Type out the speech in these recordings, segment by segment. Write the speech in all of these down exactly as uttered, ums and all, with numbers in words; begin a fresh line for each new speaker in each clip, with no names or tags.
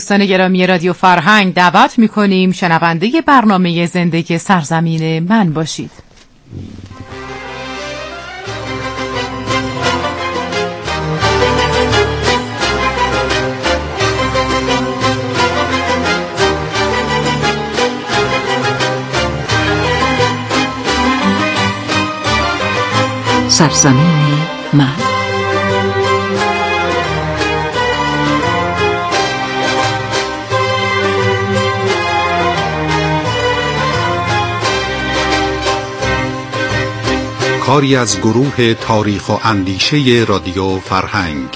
دوستان گرامی رادیو فرهنگ دعوت می‌کنیم شنونده برنامه زندگی سرزمین من باشید.
سرزمین من.
کاری از گروه تاریخ و اندیشه رادیو فرهنگ.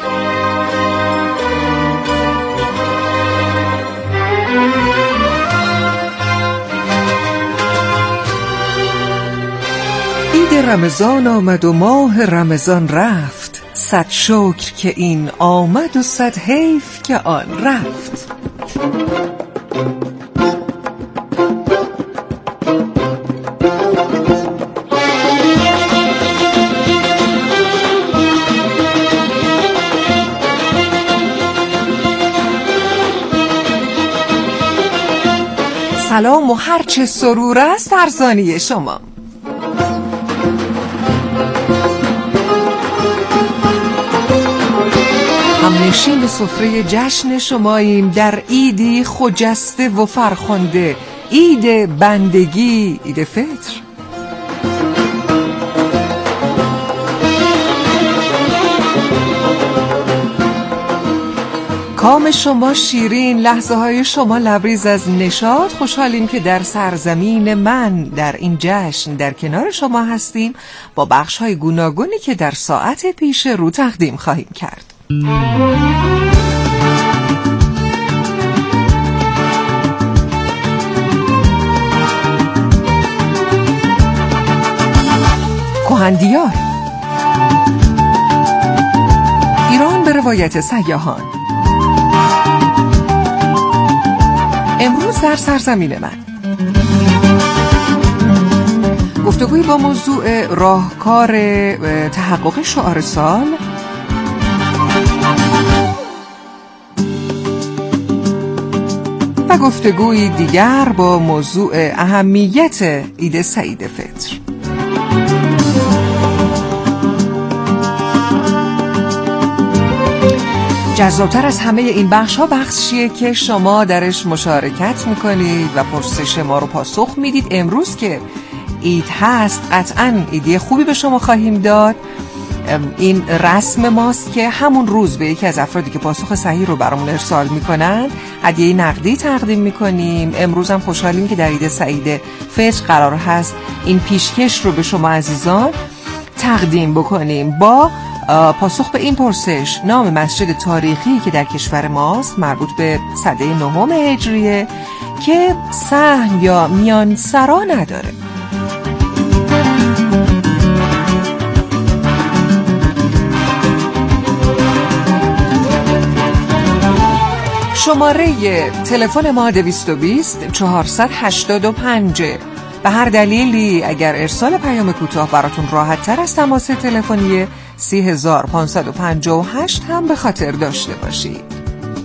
عید رمضان آمد و ماه رمضان رفت، صد شکر که این آمد و صد حیف که آن رفت. سلام و هرچه سرور است ارزانی شما. همنشین سفره جشن شماییم در عیدی خجسته و فرخنده، عید بندگی، عید فطر. کام شما شیرین، لحظه های شما لبریز از نشاط. خوشحالیم که در سرزمین من در این جشن در کنار شما هستیم با بخش های گوناگونی که در ساعت پیش رو تقدیم خواهیم کرد. کهندیار، ایران به روایت سیاحان. امروز در سرزمین من گفتگوی با موضوع راهکار تحقق شعار سال و گفتگوی دیگر با موضوع اهمیت عید سعید فطر. جذابتر از همه این بخش ها بخشیه که شما درش مشارکت میکنید و پرسش ما رو پاسخ میدید. امروز که عید هست قطعاً ایده خوبی به شما خواهیم داد. این رسم ماست که همون روز به یکی از افرادی که پاسخ صحیح رو برامون ارسال میکنن هدیه نقدی تقدیم میکنیم. امروز هم خوشحالیم که در عید سعید فطر قرار هست این پیشکش رو به شما عزیزان تقدیم بکنیم با پاسخ به این پرسش: نام مسجد تاریخی که در کشور ماست مربوط به سده نهم هجریه که صحن یا میان سرا نداره. شماره تلفن ما دویست و بیست چهارصد و هشتاد و پنج. به هر دلیلی اگر ارسال پیام کوتاه براتون راحت تر از تماس تلفنی سی هزار و پانصد و پنجاه و هشت هم به خاطر داشته باشید.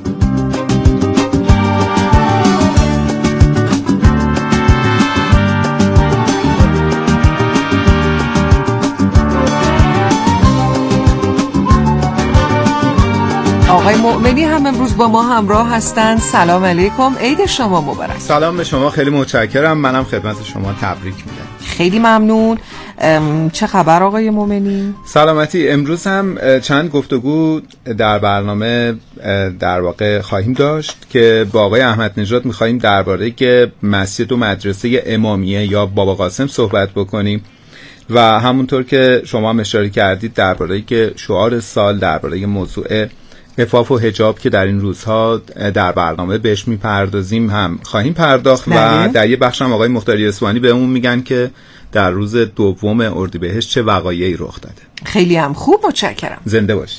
آقای مؤمنی هم امروز با ما همراه هستند. سلام علیکم، عید شما مبارک.
سلام به شما، خیلی متشکرم. منم خدمت شما تبریک میگم.
خیلی ممنون. چه خبر آقای مؤمنی؟
سلامتی. امروز هم چند گفتگو در برنامه در واقع خواهیم داشت که با آقای احمد نژاد می‌خوایم درباره که مسجد و مدرسه امامیه یا بابا قاسم صحبت بکنیم و همونطور که شما هم اشاره کردید درباره که شعار سال، درباره موضوع عفاف و حجاب که در این روزها در برنامه بهش میپردازیم هم خواهیم پرداخت. و در یه بخش هم آقای مختاری اصفهانی بهمون میگن که در روز دوم اردیبهشت چه وقایعی رخ داده.
خیلی هم خوب، متشکرم.
زنده باشی.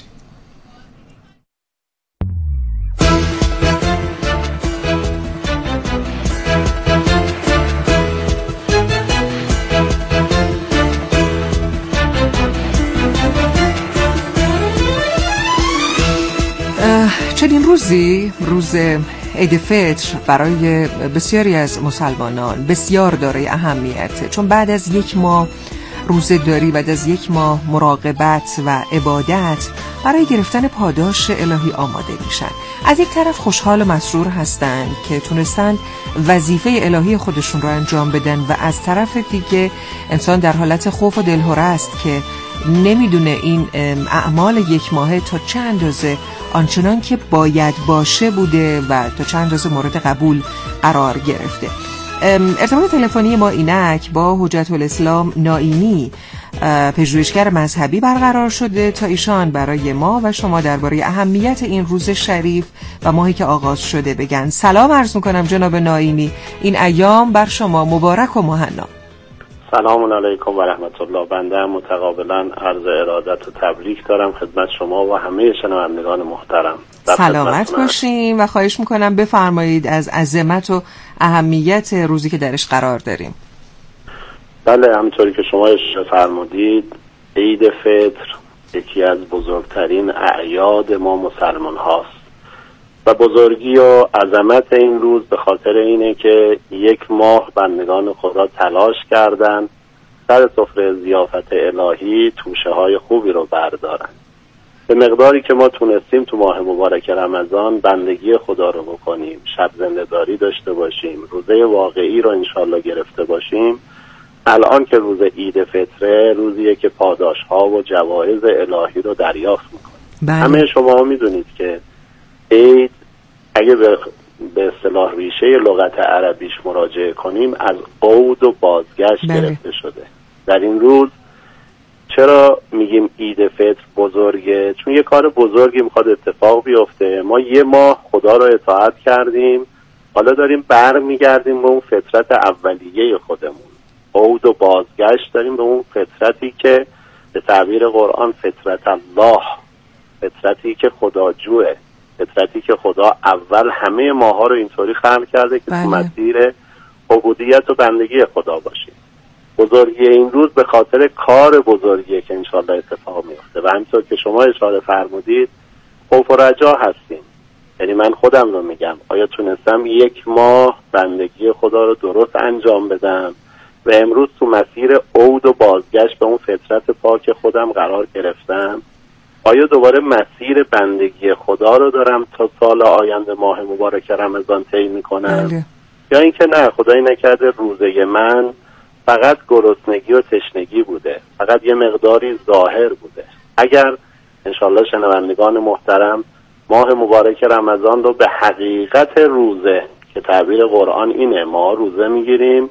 چنین روزی، روز عید فطر برای بسیاری از مسلمانان بسیار دارای اهمیته، چون بعد از یک ماه روزه‌داری، بعد از یک ماه مراقبت و عبادت برای گرفتن پاداش الهی آماده میشن. از یک طرف خوشحال و مسرور هستند که تونستن وظیفه الهی خودشون رو انجام بدن و از طرف دیگه انسان در حالت خوف و دلهره است که نمیدونه این اعمال یک ماهه تا چه اندازه آنچنان که باید باشه بوده و تا چه اندازه مورد قبول قرار گرفته. ارتباط تلفنی ما اینک با حجت الاسلام نائینی، پژوهشگر مذهبی برقرار شده تا ایشان برای ما و شما درباره اهمیت این روز شریف و ماهی که آغاز شده بگن. سلام عرض میکنم جناب نائینی، این ایام بر شما مبارک و مهنا.
سلام علیکم و رحمت الله. بنده هم متقابلا عرض ارادت و تبریک دارم خدمت شما و همه شنوندگان محترم.
سلامت باشیم و خواهش میکنم بفرمایید از عظمت و اهمیت روزی که درش قرار داریم.
بله، همونطوری که شما اشاره فرمودید، عید فطر یکی از بزرگترین اعیاد ما مسلمان هاست و بزرگی و عظمت این روز به خاطر اینه که یک ماه بندگان خدا تلاش کردن سر سفره ضیافت الهی توشه های خوبی رو بردارن. به مقداری که ما تونستیم تو ماه مبارک رمضان بندگی خدا رو بکنیم، شب زنده‌داری داشته باشیم، روزه واقعی رو انشالله گرفته باشیم، الان که روز عید فطره روزیه که پاداش ها و جوایز الهی رو دریافت میکنیم. همه شما میدونید که عید اگه به به اصطلاح ریشه لغت عربیش مراجعه کنیم از عود و بازگشت بله. گرفته شده. در این روز چرا میگیم عید فطر بزرگه؟ چون یه کار بزرگی میخواد اتفاق بیفته. ما یه ماه خدا رو اطاعت کردیم، حالا داریم بر میگردیم به اون فطرت اولیه خودمون. عود و بازگشت داریم به اون فطرتی که به تعبیر قرآن فطرت الله، فطرتی که خداجوه، فطرتی که خدا اول همه ماها رو اینطوری خلق کرده که تو مسیر عبودیت و بندگی خدا باشیم. بزرگی این روز به خاطر کار بزرگیه که انشالله اتفاق میفته و همینطور که شما اشاره فرمودید خوف و رجا هستیم. یعنی من خودم رو میگم، آیا تونستم یک ماه بندگی خدا رو درست انجام بدم و امروز تو مسیر عود و بازگشت به اون فطرت پاک خودم قرار گرفتم؟ آیا دوباره مسیر بندگی خدا رو دارم تا سال آینده ماه مبارک رمضان طی میکنم؟ بله. یا اینکه نه، خدایی نکرده روزه من فقط گرسنگی و تشنگی بوده، فقط یه مقداری ظاهر بوده. اگر انشالله شنوندگان محترم ماه مبارک رمضان رو به حقیقت روزه که تعبیر قرآن اینه، ما روزه میگیریم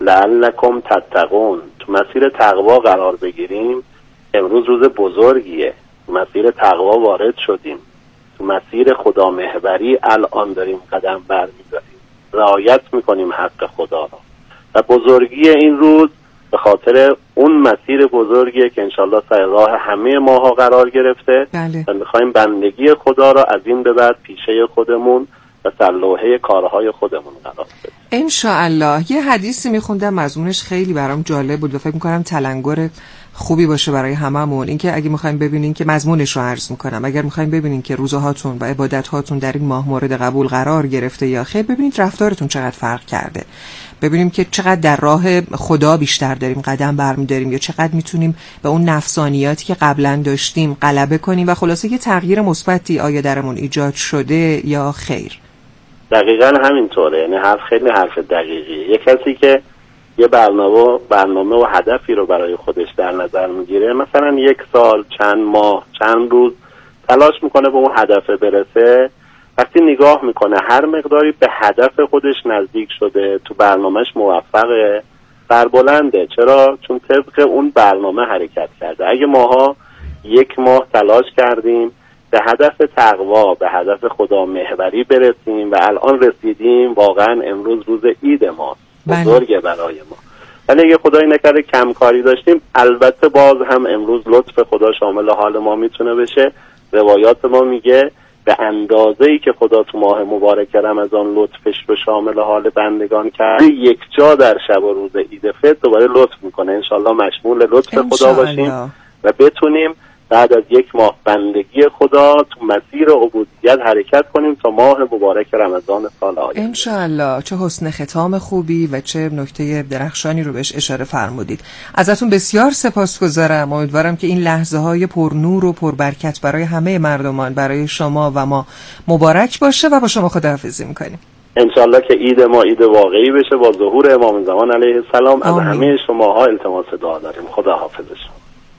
لعلکم تتقون، تو مسیر تقوا قرار بگیریم، امروز روز بزرگیه، تو مسیر تقوا وارد شدیم، تو مسیر خدا محوری الان داریم قدم برمی‌داریم، رعایت میکنیم حق خدا رو و بزرگی این روز به خاطر اون مسیر بزرگیه که انشالله سر راه همه ماها قرار گرفته. بله. و میخوایم بندگی خدا رو از این به بعد پیشه خودمون و سر لوحه کارهای خودمون قرار بدیم
انشاءالله. یه حدیثی میخوندم مضمونش خیلی برام جالب بود و فکر میکنم تلنگر خوبی باشه برای هممون. اینکه اگه میخوایم ببینین که مضمونش رو عرض میکنم، اگر میخوایم ببینین که روزهاتون و عبادتهاتون در این ماه مورد قبول قرار گرفته یا خیر، ببینید رفتارتون چقدر فرق کرده، ببینیم که چقدر در راه خدا بیشتر داریم قدم برمی‌داریم یا چقدر میتونیم به اون نفسانیاتی که قبلا داشتیم غلبه کنیم و خلاصه یه تغییر مثبتی آیا درمون ایجاد شده یا خیر.
دقیقاً همینطوره. یعنی حرف خیلی حرف دقیقیه. یه کسی که یه برنامه برنامه و هدفی رو برای خودش در نظر میگیره، مثلا یک سال، چند ماه، چند روز تلاش میکنه به اون هدف برسه، وقتی نگاه میکنه هر مقداری به هدف خودش نزدیک شده، تو برنامهش موفقه، سربلنده. چرا؟ چون طبق اون برنامه حرکت کرده. اگه ماها یک ماه تلاش کردیم به هدف تقوا، به هدف خدا محوری برسیم و الان رسیدیم، واقعا امروز روز عید ما بزرگه برای ما. ولی اگه خدایی نکرده کم کاری داشتیم، البته باز هم امروز لطف خدا شامل حال ما میتونه بشه. روایات ما میگه به اندازه‌ای که خدا تو ماه مبارک رمضان لطفش رو شامل حال بندگان کرده، یک جا در شب و روز عید فطر دوباره لطف میکنه. انشالله مشمول لطف خدا باشیم و بتونیم بعد از یک ماه بندگی خدا تو مسیر عبودیت حرکت کنیم تا ماه مبارک رمضان سال آینده.
انشاءالله. چه حسن ختام خوبی و چه نکته درخشانی رو بهش اشاره فرمودید. ازتون بسیار سپاسگزارم. امیدوارم که این لحظه های پر نور و پر برکت برای همه مردمان، برای شما و ما مبارک باشه و با شما خداحافظی میکنیم.
انشالله که عید ما عید واقعی بشه با ظهور امام زمان علیه السلام. از همه شماها التماس دعا داریم. خدا حافظ شما.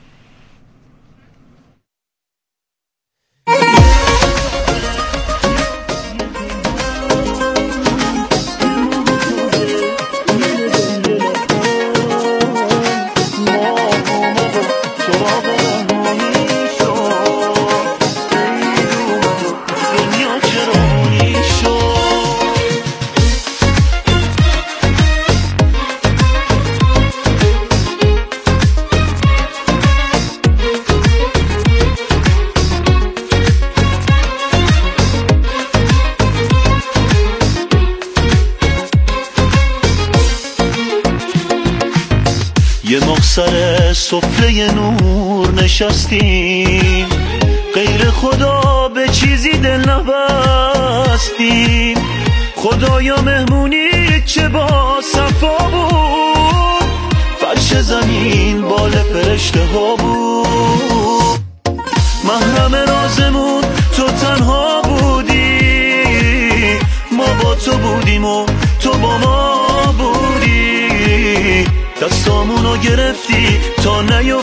سر سفره نور نشستیم، غیر خدا به چیزی دل نبستیم. خدایا مهمونی چه با صفا بود، فرش زمین بال فرشته ها بود. محرم رازمون تو تنها بودی، ما با تو بودیم و تو با ما بودی. دستامونو گرفتی تا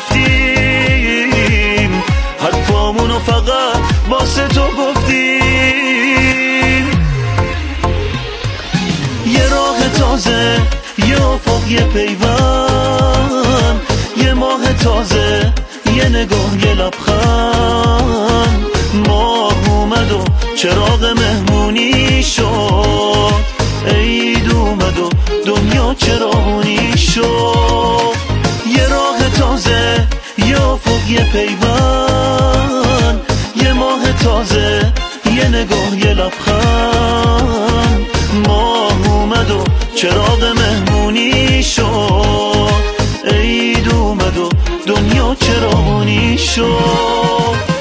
نیفتیم، حرفامونو فقط واسه تو گفتیم. یه راه تازه، یه افق، یه پیوند، یه ماه تازه، یه نگاه، یه لبخند. ماه اومد و چراغ مهمونی شد، عید اومد و دنیا چراغونی شد. یه راه تازه، یه افق، یه پیوند، یه ماه تازه، یه نگاه، یه لبخند. ماه اومد و چراغ مهمونی شد، عید اومد و دنیا چراغونی شد.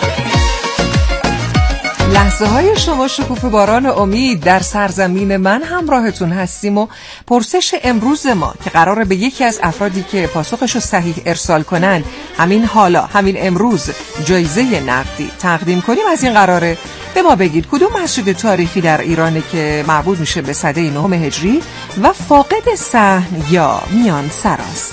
لحظه های شما شکوفه باران امید در سرزمین من همراهتون هستیم و پرسش امروز ما که قراره به یکی از افرادی که پاسخشو صحیح ارسال کنند همین حالا، همین امروز جایزه نقدی تقدیم کنیم، از این قراره به ما بگید کدوم مسجد تاریخی در ایرانه که مربوط میشه به سده نهم هجری و فاقد صحن یا میان سراست.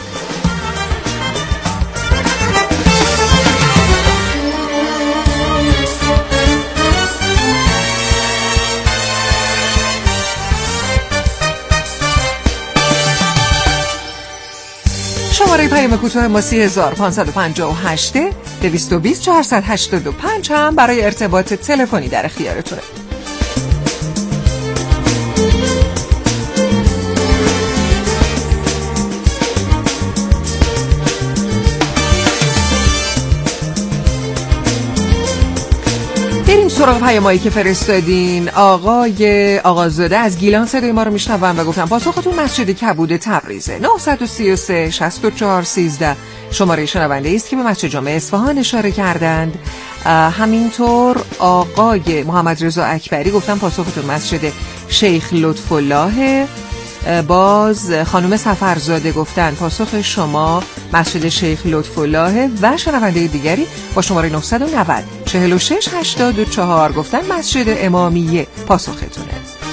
شماره پیام کوتاه ما سه هزار پانصد و پنجاه و هشت دویست و بیست چهارصد و هشتاد و پنج هم برای ارتباط تلفنی در اختیارتونه. بریم سراغ پیامایی که فرستادین. آقای آقازاده از گیلان صدای ما رو میشنون و گفتن پاسختون مسجد کبود تبریزه. نه سه سه شصت و چهار سیزده شماره شنونده است که به مسجد جامع اصفهان اشاره کردند. همینطور آقای محمد رضا اکبری گفتن پاسختون مسجد شیخ لطف الله. باز خانم سفرزاده گفتن پاسخ شما مسجد شیخ لطف الله و شنونده دیگری با شماره نه نه صفر چهل و شش هشتاد و چهار گفتن مسجد امامیه پاسختونه.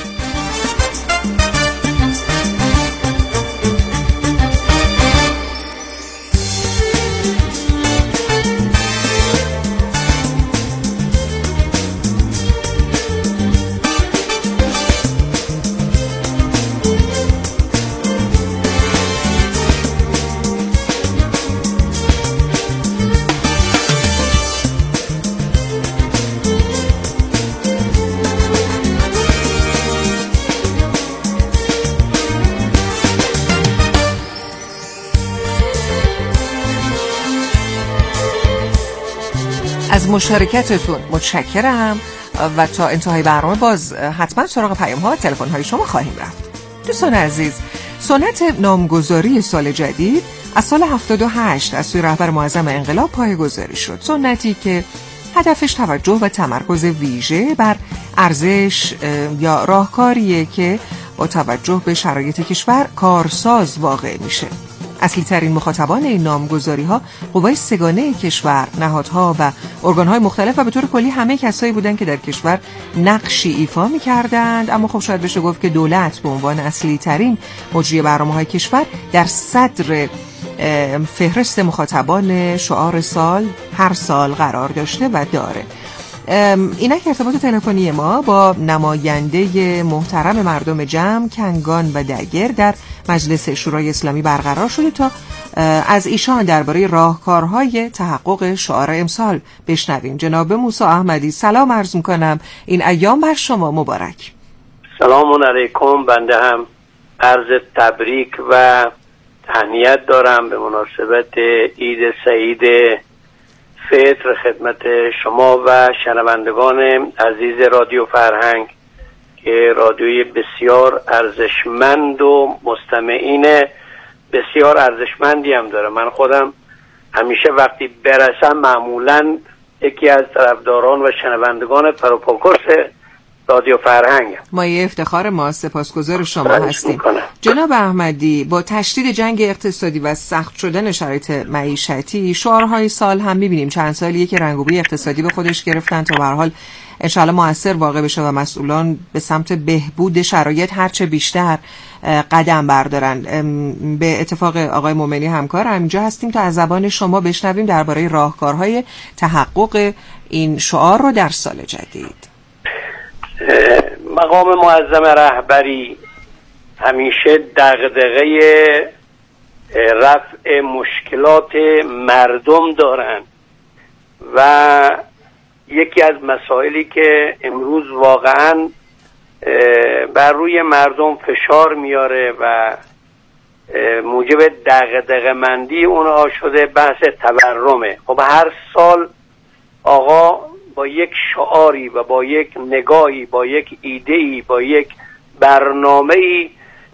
از مشارکتتون متشکرم و تا انتهای برنامه باز حتما سراغ پیام ها و تلفن های شما خواهیم رفت. دوستان عزیز، سنت نامگذاری سال جدید از سال هفتاد و هشت از سوی رهبر معظم انقلاب پایه‌گذاری شد. سنتی که هدفش توجه و تمرکز ویژه بر ارزش یا راهکاریه که با توجه به شرایط کشور کارساز واقع میشه. اصلی ترین مخاطبان این نامگذاری ها قوای سگانه کشور، نهادها و ارگان های مختلف و به طور کلی همه کسایی بودن که در کشور نقشی ایفا می کردند. اما خب شاید بشه گفت که دولت به عنوان اصلی ترین مجری برنامه های کشور در صدر فهرست مخاطبان شعار سال هر سال قرار داشته و داره. اینک ارتباط تلفنی ما با نماینده محترم مردم جمع، کنگان و دگر در مجلس شورای اسلامی برقرار شده تا از ایشان درباره راهکارهای تحقق شعار امسال بشنویم. جناب موسی احمدی، سلام عرض میکنم، این ایام بر شما مبارک.
سلام علیکم. بنده هم عرض تبریک و تهنیت دارم به مناسبت عید سعید فطر خدمت شما و شنوندگان عزیز رادیو فرهنگ که رادیوی بسیار ارزشمند و مستمعین بسیار ارزشمندی هم داره. من خودم همیشه وقتی برسم معمولا یکی از طرفداران و شنوندگان پروپاگورس رادیو فرهنگ.
ما یه افتخار ما، سپاسگزار شما هستیم. جناب احمدی، با تشدید جنگ اقتصادی و سخت شدن شرایط معیشتی، شعارهای سال هم می‌بینیم چند سالیه که رنگ و بوی اقتصادی به خودش گرفتن تا به هر حال انشالله مؤثر واقع بشه و مسئولان به سمت بهبود شرایط هرچه بیشتر قدم بردارن. به اتفاق آقای مومنی همکار همینجا هستیم تا از زبان شما بشنویم درباره راهکارهای تحقق این شعار رو در سال جدید.
مقام معظم رهبری همیشه دغدغه رفع مشکلات مردم دارن و یکی از مسائلی که امروز واقعا بر روی مردم فشار میاره و موجب دغدغه مندی اونها شده بحث تورمه. خب هر سال آقا با یک شعاری و با یک نگاهی، با یک ایده‌ای، با یک برنامه‌ای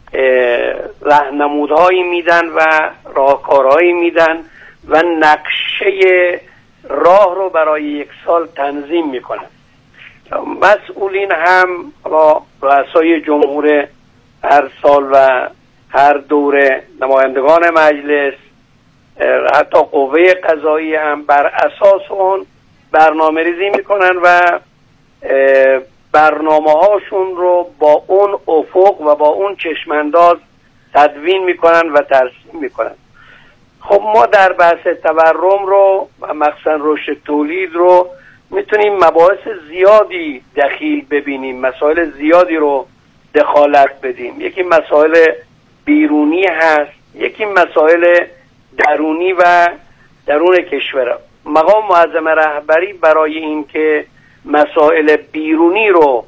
راهنمودهایی میدن و راهکارهایی میدن و نقشه راه رو برای یک سال تنظیم میکنن. مسئولین هم با رؤسای جمهور هر سال و هر دوره، نمایندگان مجلس، حتی قوه قضایی هم بر اساس اون برنامه ریزی میکنن و برنامه هاشون رو با اون افق و با اون چشمانداز تدوین میکنن و ترسیم میکنن. خب ما در بحث تورم رو و مخصوصا رشد تولید رو میتونیم مباحث زیادی دخیل ببینیم، مسائل زیادی رو دخالت بدیم. یکی مسائل بیرونی هست، یکی مسائل درونی و درون کشور. مقام معظم رهبری برای اینکه مسائل بیرونی رو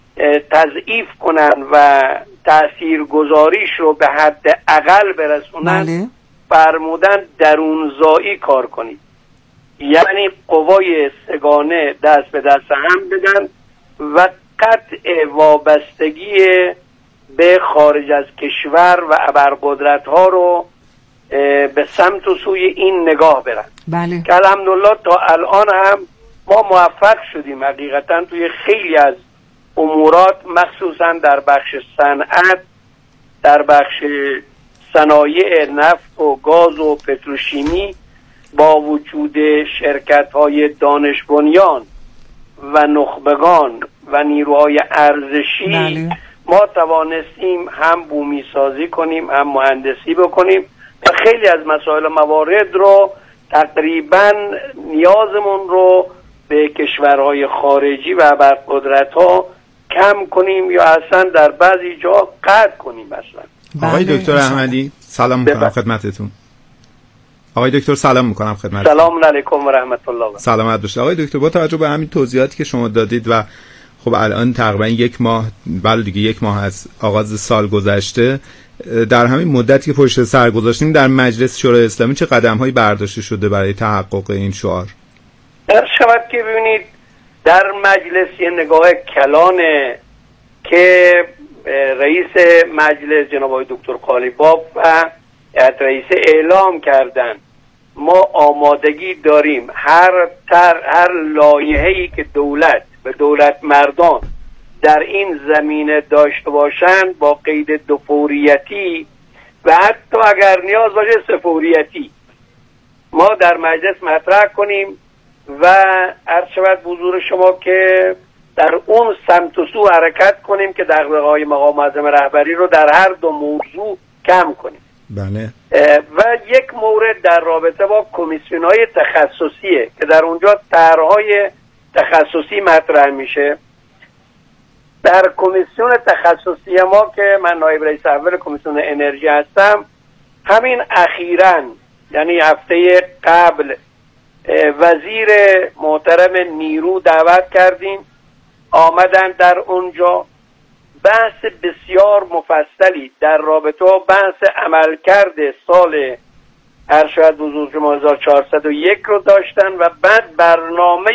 تضعیف کنن و تاثیرگذاریش رو به حد اقل برسونن، فرمودن درونزایی کار کنید، یعنی قوای سگانه دست به دست هم بدن و قطع وابستگی به خارج از کشور و ابرقدرت ها رو به سمت و سوی این نگاه برن.
بله.
که الحمدلله تا الان هم ما موفق شدیم حقیقتا توی خیلی از امورات، مخصوصا در بخش صنعت، در بخش صنایع نفت و گاز و پتروشیمی، با وجود شرکت‌های دانش بنیان و نخبگان و نیروهای ارزشی، بله، ما توانستیم هم بومی سازی کنیم، هم مهندسی بکنیم و خیلی از مسائل موارد رو تقریبا نیازمون رو به کشورهای خارجی و ابرقدرت‌ها کم کنیم یا اصلا در بعضی جا قطع کنیم. اصلا
آقای دکتر احمدی سلام میکنم خدمتتون. آقای دکتر سلام میکنم خدمتتون.
سلام علیکم و رحمت الله و
سلامت باشید. آقای دکتر، با توجه به همین توضیحاتی که شما دادید و خب الان تقریبا یک ماه، بله دیگه یک ماه از آغاز سال گذشته، در همین مدتی که پشت سر گذاشتیم در مجلس شورای اسلامی چه قدم‌هایی برداشته شده برای تحقق این شعار؟
در شود که ببینید در مجلس یه نگاه کلانه که رئیس مجلس جناب آقای دکتر قالیباف و هیئت رئیسه اعلام کردن ما آمادگی داریم هر تر هر لایحه‌ای که دولت و دولت مردان در این زمینه داشته باشند با قید دوفوریتی و حتی اگر نیاز باشه سفوریتی ما در مجلس مطرح کنیم و عرض شود حضور شما که در اون سمت و سو حرکت کنیم که دغدغه‌های مقام معظم رهبری رو در هر دو موضوع کم کنیم.
بله.
و یک مورد در رابطه با کمیسیون‌های تخصصیه که در اونجا طرح‌های تخصصی مطرح میشه. در کمیسیون تخصصی ما که من نایب رئیس اول کمیسیون انرژی هستم، همین اخیراً یعنی هفته قبل وزیر محترم نیرو دعوت کردیم، آمدن در اونجا بحث بسیار مفصلی در رابطه با بحث عملکرد سال ارشد حضور شما هزار و چهارصد و یک رو داشتن و بعد برنامه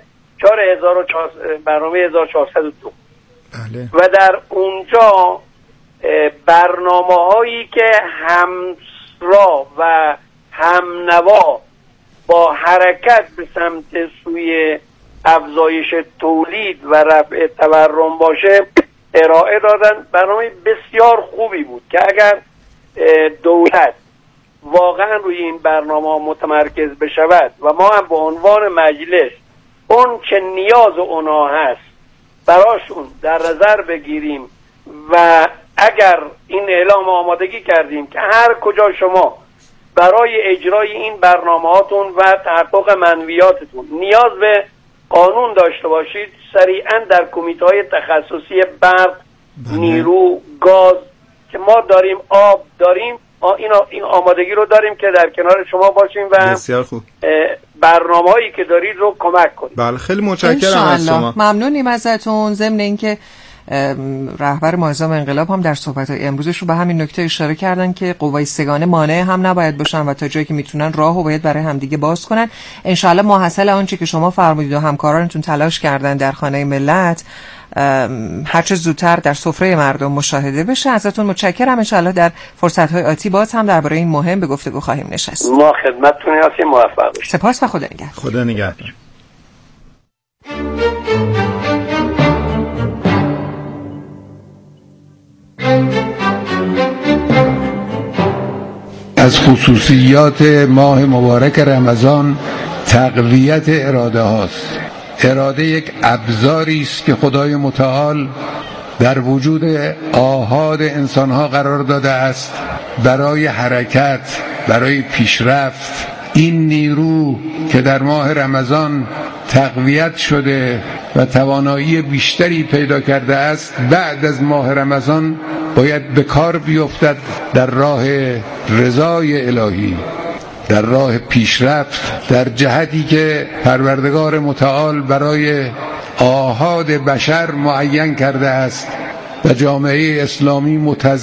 برنامه هزار و چهارصد و دو.
بله.
و در اونجا برنامه هایی که همراه و همنوا با حرکت به سمت سوی افزایش تولید و رفع تورم باشه ارائه دادن. برنامه بسیار خوبی بود که اگر دولت واقعا روی این برنامه متمرکز بشود و ما هم به عنوان مجلس اون که نیاز اونا هست براشون در نظر بگیریم و اگر این اعلام آمادگی کردیم که هر کجا شما برای اجرای این برنامه هاتون و تحقق منویاتتون نیاز به قانون داشته باشید، سریعا در کمیته های تخصصی برق، نیرو، گاز که ما داریم، آب داریم، این آمادگی رو داریم که در کنار شما باشیم و
بسیار خوب
برنامه هایی که دارید رو کمک کنیم.
بله خیلی متشکرم از شما.
ممنونیم ازتون. ضمن اینکه رهبر معظم انقلاب هم در صحبت‌های امروزش رو به همین نکته اشاره کردن که قوای سگانه مانع هم نباید باشن و تا جایی که میتونن راهو باید برای همدیگه باز کنن. انشالله ماحصل آنچه که شما فرمودید و همکارانتون تلاش کردن در خانه ملت هرچه زودتر در سفره مردم مشاهده بشه. ازتون متشکرم. انشالله در فرصت‌های آتی باز هم درباره این مهم به گفتگو خواهیم نشست.
ما خدمتتون هستیم. موفق باشید.
سپاس و خدا نگهدار.
خدا نگهدار.
از خصوصیات ماه مبارک رمضان تقویت اراده هاست. اراده یک ابزاری است که خدای متعال در وجود آحاد انسانها قرار داده است برای حرکت، برای پیشرفت. این نیرو که در ماه رمضان تقویت شده و توانایی بیشتری پیدا کرده است، بعد از ماه رمضان باید به کار بیفتد در راه رضای الهی، در راه پیشرفت، در جهتی که پروردگار متعال برای آحاد بشر معین کرده است و جامعه اسلامی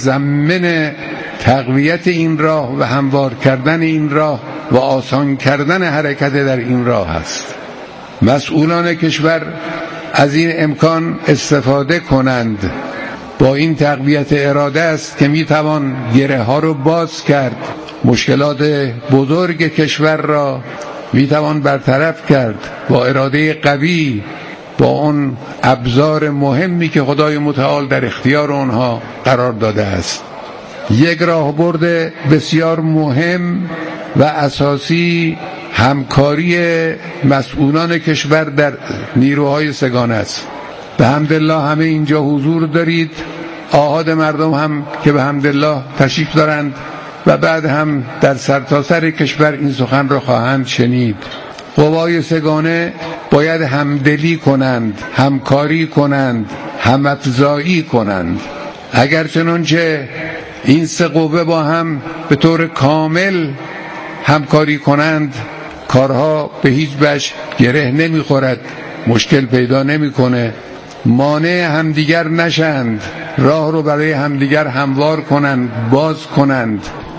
متضمن تقویت این راه و هموار کردن این راه و آسان کردن حرکت در این راه است. مسئولان کشور از این امکان استفاده کنند. با این تقویت اراده است که میتوان گره ها رو باز کرد، مشکلات بزرگ کشور را میتوان برطرف کرد با اراده قوی، با اون ابزار مهمی که خدای متعال در اختیار آنها قرار داده است. یک راهبرد بسیار مهم و اساسی همکاری مسئولان کشور در نیروهای سگانه است. به حمدالله همه اینجا حضور دارید، آحاد مردم هم که به حمدالله تشریف دارند و بعد هم در سرتاسر کشور این سخن را خواهند شنید. قوای سگانه باید همدلی کنند، همکاری کنند، همافزایی کنند. اگر چنانچه این سه قوه با هم به طور کامل همکاری کنند، کارها به هیچ وجه گره نمیخورد، مشکل پیدا نمیکنه، مانع همدیگر نشند، راه رو برای همدیگر هموار کنند، باز کنند.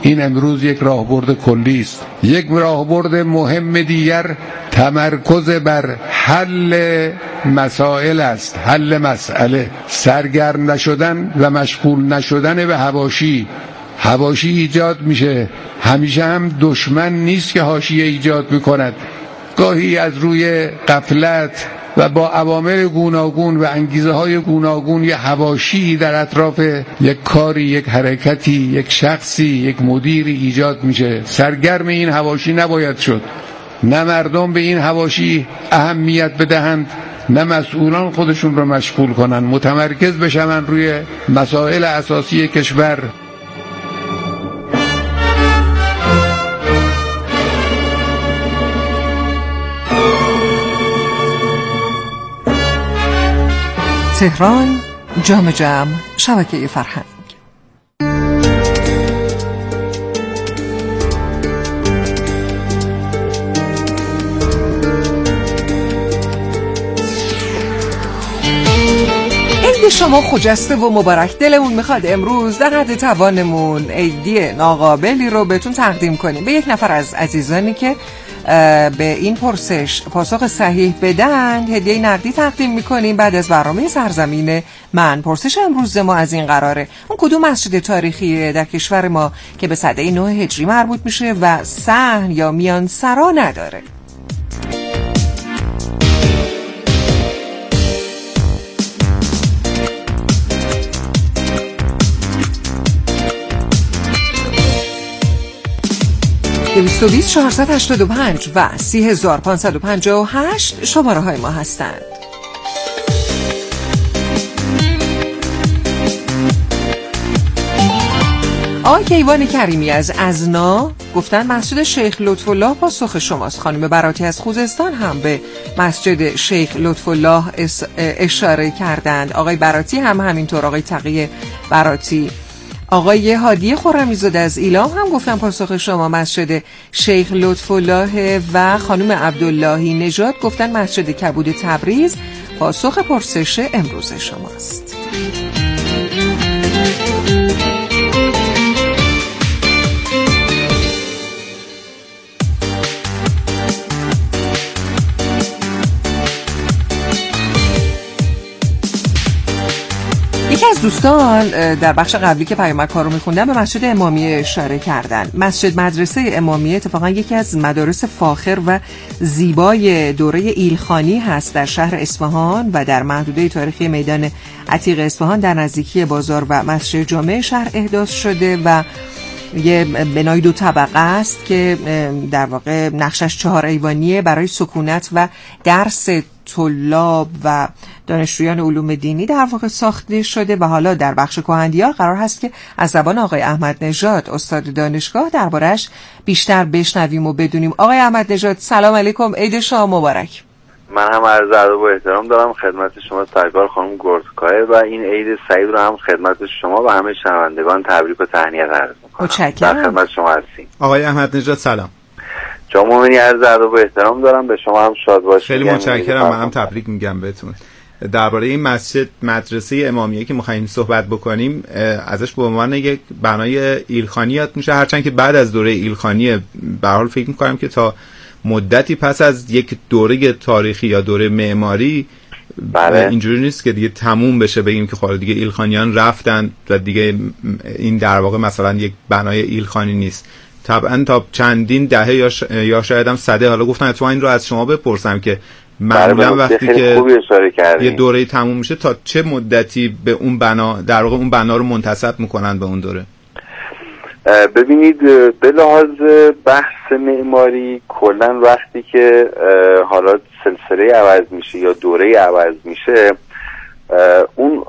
این امروز یک راهبرد کلی است. یک راهبرد مهم دیگر تمرکز بر حل مسائل است. حل مسئله، سرگرم نشدن و مشغول نشدن به حواشی. حواشی ایجاد میشه، همیشه هم دشمن نیست که حاشیه ایجاد میکند. گاهی از روی غفلت و با عوامل گوناگون و انگیزه های گوناگون یه حواشی در اطراف یک کاری، یک حرکتی، یک شخصی، یک مدیری ایجاد میشه. سرگرم این حواشی نباید شد. نه مردم به این حواشی اهمیت بدهند، نه مسئولان خودشون رو مشغول کنن، متمرکز بشن روی مسائل اساسی کشور.
تهران، جام جم، شبکه فرهنگ. عید شما خجسته و مبارک. دلمون میخواد امروز در حد توانمون عیدی ناقابلی رو بهتون تقدیم کنیم به یک نفر از عزیزانی که به این پرسش پاسخ صحیح بدن هدیه نقدی تقدیم میکنیم بعد از برنامه سرزمین من. پرسش امروز ما از این قراره: اون کدوم مسجد تاریخی در کشور ما که به سده نه هجری مربوط میشه و صحن یا میان سرا نداره؟ دویست و بیست چهارصد و هشتاد و پنج و سی هزار پانصد و پنجاه و هشت شماره های ما هستند. آقای کیوان کریمی از ازنا گفتن مسجد شیخ لطفالله پاسخ شماست. خانم براتی از خوزستان هم به مسجد شیخ لطفالله اشاره کردند. آقای براتی هم همینطور. آقای تقی براتی. آقای هادی خرمیزاده از ایلام هم گفتن پاسخ شما مسجد شیخ لطفالله و خانم عبداللهی نژاد گفتن مسجد کبود تبریز پاسخ پرسش امروز شماست. یکی از دوستان در بخش قبلی که پیامک ها رو میخوندن به مسجد امامیه اشاره کردن. مسجد مدرسه امامیه اتفاقا یکی از مدارس فاخر و زیبای دوره ایلخانی هست در شهر اصفهان و در محدوده تاریخی میدان عتیق اصفهان در نزدیکی بازار و مسجد جامع شهر احداث شده و یه بنای دو طبقه است که در واقع نقشش چهار ایوانیه برای سکونت و درس طلاب و دانشجویان علوم دینی در واقع ساخته شده و حالا در بخش کهندیار قرار هست که از زبان آقای احمد نژاد استاد دانشگاه دربارش بیشتر بشنویم و بدونیم. آقای احمد نژاد سلام علیکم، عید شما مبارک.
من هم عرض ادب و احترام دارم خدمت شما سرکار خانم گردکایه و این عید سعید رو هم خدمت شما و همه شنوندگان تبریک و تهنیت عرض می‌کنم.
متشکرم.
در خدمت شما هستیم.
آقای احمد نژاد سلام.
شما مومنی عرض ادب و احترام دارم، به شما هم شاد باشید.
خیلی متشکرم. من هم تبریک میگم بهتون. درباره این مسجد مدرسه امامیه که می‌خوایم صحبت بکنیم ازش به عنوان یک بنای ایلخانی یاد میشه، هرچند که بعد از دوره ایلخانی به هر حال فکر می‌کنم که تا مدتی پس از یک دوره تاریخی یا دوره معماری
بله.
اینجوری نیست که دیگه تموم بشه بگیم که خب دیگه ایلخانیان رفتن و دیگه این در واقع مثلا یک بنای ایلخانی نیست. طبعا تا چندین دهه یا, ش... یا شاید هم صده، حالا گفتم اتفاقا این رو از شما بپرسم که معمولا وقتی که یه دوره تموم میشه تا چه مدتی به اون بنا در واقع اون بنا رو منتسب میکنن به اون دوره؟
ببینید به لحاظ بحث معماری کلا وقتی که حالا سلسله عوض میشه یا دوره عوض میشه اون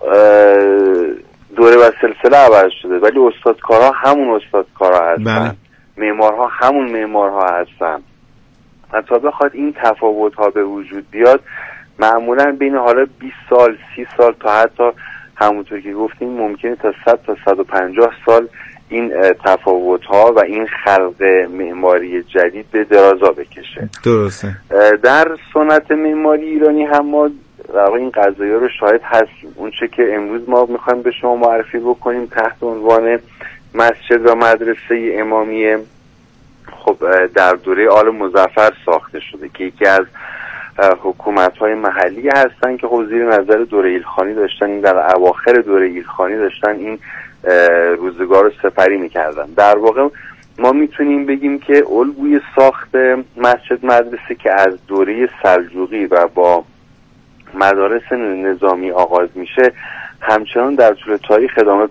دوره و سلسله عوض شده ولی استادکارها همون استادکارها هستن. بله. معمارها همون معمارها هستن. تا بخواد این تفاوت ها به وجود بیاد معمولا بین حالا بیست سال سی سال تا حتی همونطور که گفتیم ممکنه تا صد تا صد و پنجاه سال این تفاوت ها و این خلق معماری جدید به درازا بکشه.
درسته.
در سنت معماری ایرانی هم ما در واقع این قضایا رو شاهد هستیم. اون چه که امروز ما میخوایم به شما معرفی بکنیم تحت عنوان مسجد و مدرسه امامیه خب در دوره آل مظفر ساخته شده که یکی از حکومت‌های محلی هستن که خب زیر نظر دوره ایلخانی داشتن، این در اواخر دوره ایلخانی داشتن این روزگار رو سپری می‌کردن. در واقع ما میتونیم بگیم که الگوی ساخت مسجد مدرسه که از دوره سلجوقی و با مدارس نظامی آغاز میشه همچنان در طول تاریخ ادامه